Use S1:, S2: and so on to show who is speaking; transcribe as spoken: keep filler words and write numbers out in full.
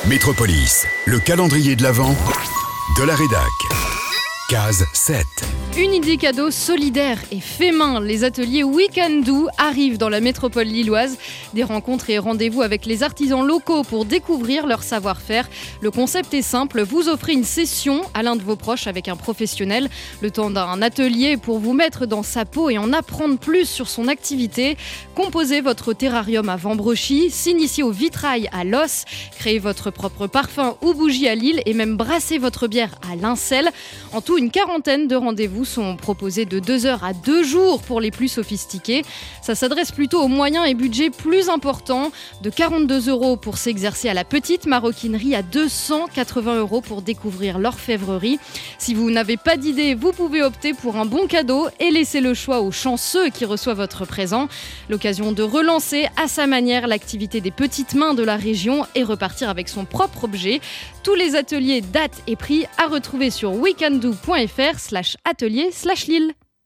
S1: Métropolis, le calendrier de l'Avent de la rédac. Case sept.
S2: Une idée cadeau solidaire et fait main. Les ateliers We Can Do arrivent dans la métropole lilloise. Des rencontres et rendez-vous avec les artisans locaux pour découvrir leur savoir-faire. Le concept est simple, vous offrez une session à l'un de vos proches avec un professionnel. Le temps d'un atelier pour vous mettre dans sa peau et en apprendre plus sur son activité. Composez votre terrarium à Vambrechy, s'initier au vitrail à Los, créez votre propre parfum ou bougie à Lille et même brasser votre bière à Lincel. En tout, une quarantaine de rendez-vous sont proposés de deux heures à deux jours pour les plus sophistiqués. Ça s'adresse plutôt aux moyens et budgets plus importants, de quarante-deux euros pour s'exercer à la petite maroquinerie à deux cent quatre-vingts euros pour découvrir l'orfèvrerie. Si vous n'avez pas d'idée, vous pouvez opter pour un bon cadeau et laisser le choix aux chanceux qui reçoivent votre présent. L'occasion de relancer à sa manière l'activité des petites mains de la région et repartir avec son propre objet. Tous les ateliers, dates et prix à retrouver sur weekendo point fr slash atelier slash Lille.